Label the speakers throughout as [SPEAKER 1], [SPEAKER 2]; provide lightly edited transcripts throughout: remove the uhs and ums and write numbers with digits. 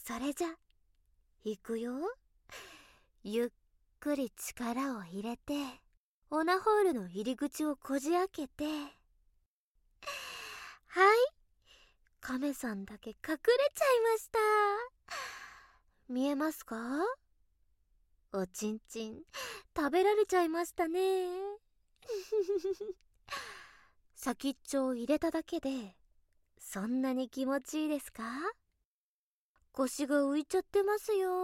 [SPEAKER 1] それじゃいくよ。ゆっくり力を入れてオナホールの入り口をこじ開けて、はい、カメさんだけ隠れちゃいました。見えますか？おちんちん食べられちゃいましたね。先っちょを入れただけでそんなに気持ちいいですか？腰が浮いちゃってますよ。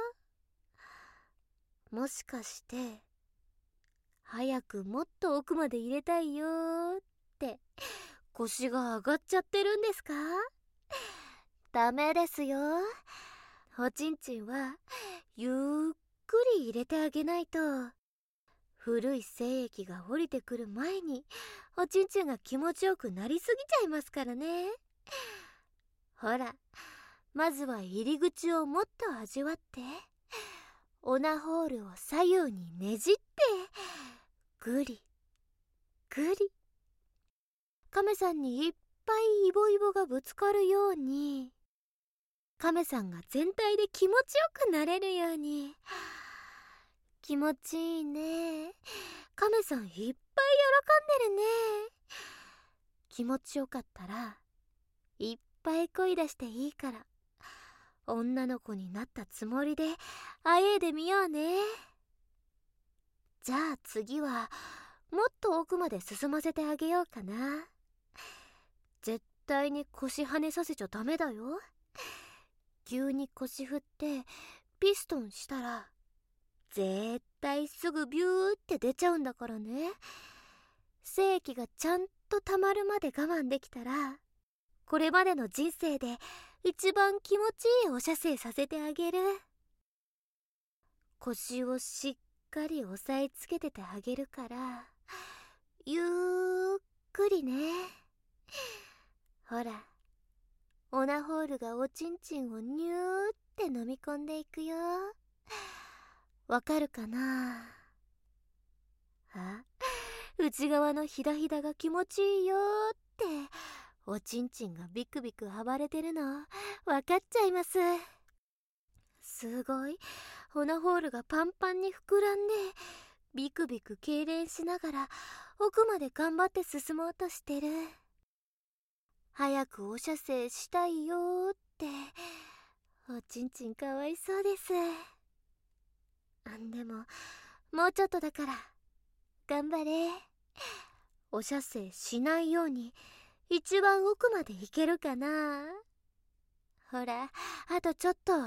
[SPEAKER 1] もしかして早くもっと奥まで入れたいよって腰が上がっちゃってるんですか？ダメですよ。おちんちんはゆっくり入れてあげないと、古い精液が降りてくる前におちんちんが気持ちよくなりすぎちゃいますからね。ほら、まずは入り口をもっと味わって、オナホールを左右にねじってぐりぐり、カメさんにいっぱいイボイボがぶつかるように、カメさんが全体で気持ちよくなれるように。気持ちいいね。カメさんいっぱい喜んでるね。気持ちよかったらいっぱい声出していいから、女の子になったつもりであえいでみようね。じゃあ次はもっと奥まで進ませてあげようかな。絶対に腰跳ねさせちゃダメだよ。急に腰振ってピストンしたら絶対すぐビューって出ちゃうんだからね。精液がちゃんと溜まるまで我慢できたら、これまでの人生で一番気持ちいいお射精させてあげる。腰をしっかり押さえつけててあげるから、ゆっくりね。ほら、オナホールがおちんちんをニューって飲み込んでいくよ。わかるかな？あ、内側のヒダヒダが気持ちいいよっておちんちんがビクビク暴れてるのわかっちゃいます。すごい、オナホールがパンパンに膨らんでビクビク痙攣しながら奥まで頑張って進もうとしてる。早くお射精したいよっておちんちんかわいそうです。でももうちょっとだから頑張れ。お射精しないように一番奥まで行けるかな？ほら、あとちょっと。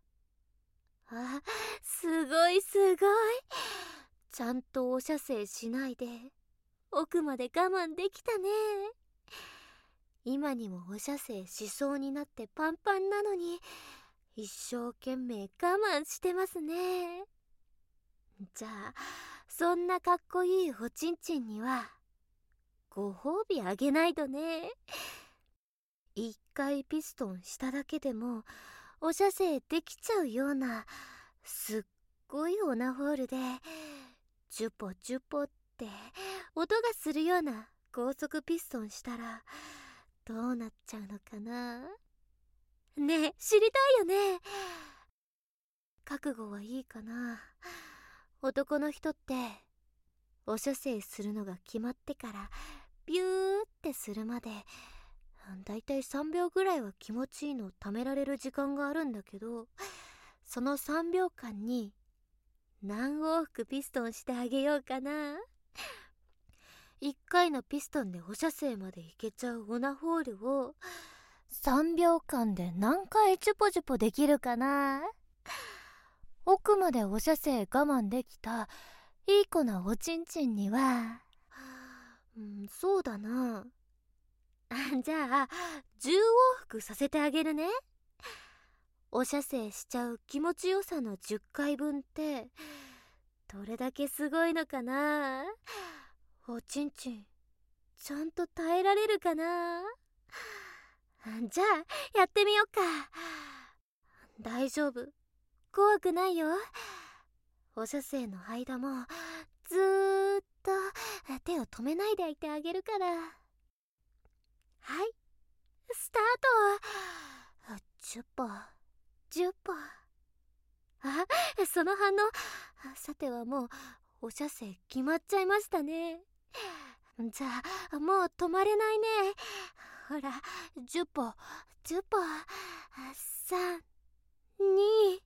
[SPEAKER 1] すごいすごい。ちゃんとお射精しないで奥まで我慢できたね。今にもお射精しそうになってパンパンなのに一生懸命我慢してますね。じゃあそんなかっこいいおちんちんにはご褒美あげないとね。一回ピストンしただけでもお射精できちゃうようなすっごいオナホールでジュポジュポって音がするような高速ピストンしたらどうなっちゃうのかな？ねえ、知りたいよね。覚悟はいいかな？男の人ってお射精するのが決まってからビューってするまでだいたい3秒ぐらいは気持ちいいのをためられる時間があるんだけど、その3秒間に何往復ピストンしてあげようかな。1回のピストンでお射精までいけちゃうオナホールを3秒間で何回チュポチュポできるかな。奥までお射精我慢できたいい子なおちんちんには、そうだな。じゃあ10往復させてあげるね。お射精しちゃう気持ちよさの10回分ってどれだけすごいのかな。おちんちんちゃんと耐えられるかな。じゃあやってみようか。大丈夫、怖くないよ。お射精の間もずーっと手を止めないでいてあげるから。はい、スタート。チュポ 10歩。あ、その反応。さてはもうお射精決まっちゃいましたね。じゃあもう止まれないね。ほら、10歩10歩。3、2、1、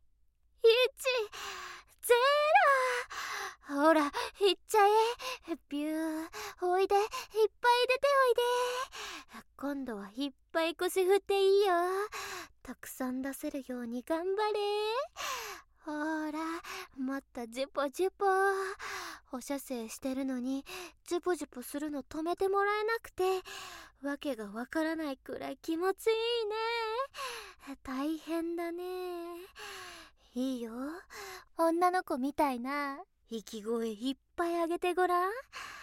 [SPEAKER 1] ゼロ。ほら、行っちゃえ。ビュー。おいで、いっぱい出ておいで。今度はいっぱい腰振っていいよ。たくさん出せるように頑張れ。ほら、もっと10歩10歩。お射精してるのにジュポジュポするの止めてもらえなくて、わけがわからないくらい気持ちいいね。大変だね。いいよ、女の子みたいな息声いっぱいあげてごらん。す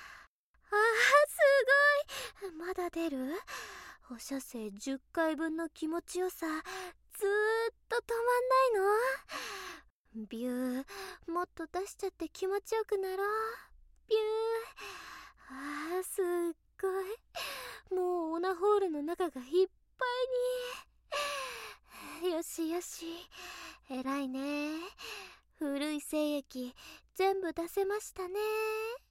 [SPEAKER 1] ごい。まだ出る？お射精10回分の気持ちよさ、ずーっと止まんないの？ビュー。もっと出しちゃって気持ちよくなろう。ビュー。すっごい。もうオナホールの中がいっぱいに。よしよし、偉いね。古い精液全部出せましたね。